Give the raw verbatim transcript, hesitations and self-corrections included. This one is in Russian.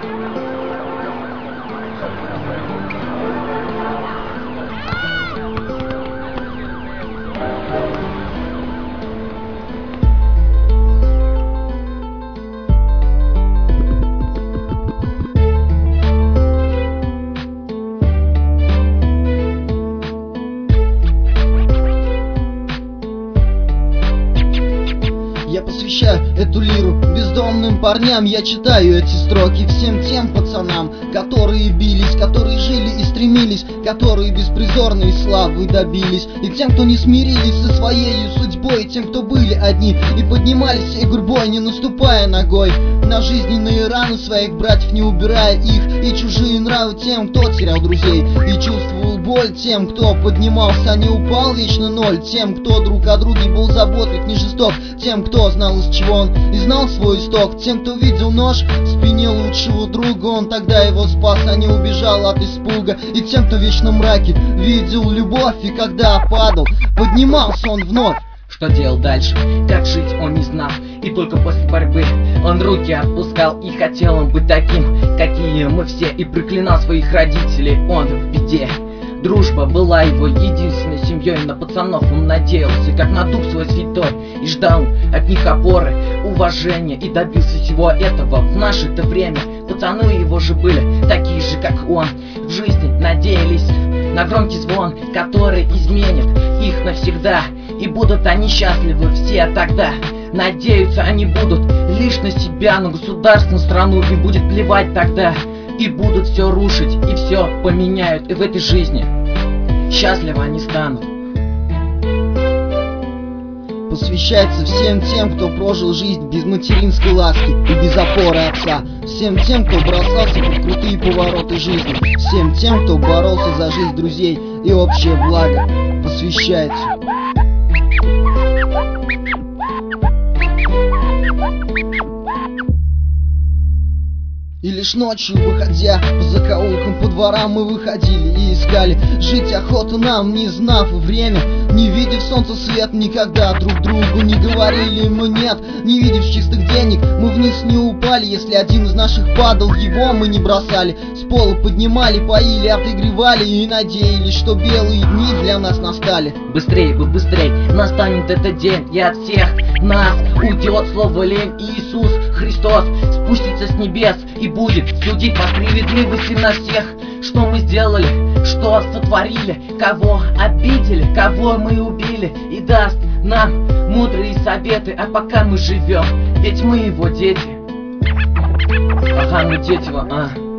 Я посвящаю эту лиру бездомным парням. Я читаю эти строки всем тем пацанам, которые бились, которые жили и стремились, которые беспризорной славы добились. И тем, кто не смирились со своей судьбой, и тем, кто были одни и поднимались всей гурьбой, не наступая ногой на жизненные раны своих братьев, не убирая их и чужие нравы тем, кто терял друзей и чувствовал боль, тем, кто поднимался, а не упал вечно ноль, тем, кто друг о друге был заботлив, не жесток, тем, кто знал, из чего он и знал свой исток, тем, кто видел нож в спине лучшего друга, он тогда его спас, а не убежал от испуга, и тем, кто в вечном мраке видел любовь, и когда падал, поднимался он вновь. Что делал дальше, как жить он не знал, и только после борьбы он руки отпускал, и хотел он быть таким, какие мы все, и проклинал своих родителей он в беде. Дружба была его единственной семьей, на пацанов он надеялся, как на дух свой святой, и ждал от них опоры, уважения, и добился всего этого в наше-то время. Пацаны его же были такие же, как он, в жизни надеялись на громкий звон, который изменит их навсегда, и будут они счастливы все тогда. Надеются они будут лишь на себя, на государственную страну им будет плевать тогда, и будут все рушить, и все поменяют, и в этой жизни счастливы они станут. Посвящается всем тем, кто прожил жизнь без материнской ласки и без опоры отца, всем тем, кто бросался под крутые повороты жизни, всем тем, кто боролся за жизнь друзей и общее благо. Посвящается. И лишь ночью, выходя по закоулкам, по дворам, мы выходили и искали жить охоту нам, не знав время, не видев солнца свет, никогда друг другу не говорили мы нет, не видев чистых денег, мы вниз не упали, если один из наших падал, его мы не бросали, с пола поднимали, поили, отогревали и надеялись, что белые дни для нас настали. Быстрей бы, быстрей настанет этот день, и от всех нас уйдет слово лень. Иисус Христос спустится с небес и будет судить по справедливости на всех, что мы сделали, что сотворили, кого обидели, кого мы убили, и даст нам мудрые советы, а пока мы живем, ведь мы его дети. Ага, мы дети его, а.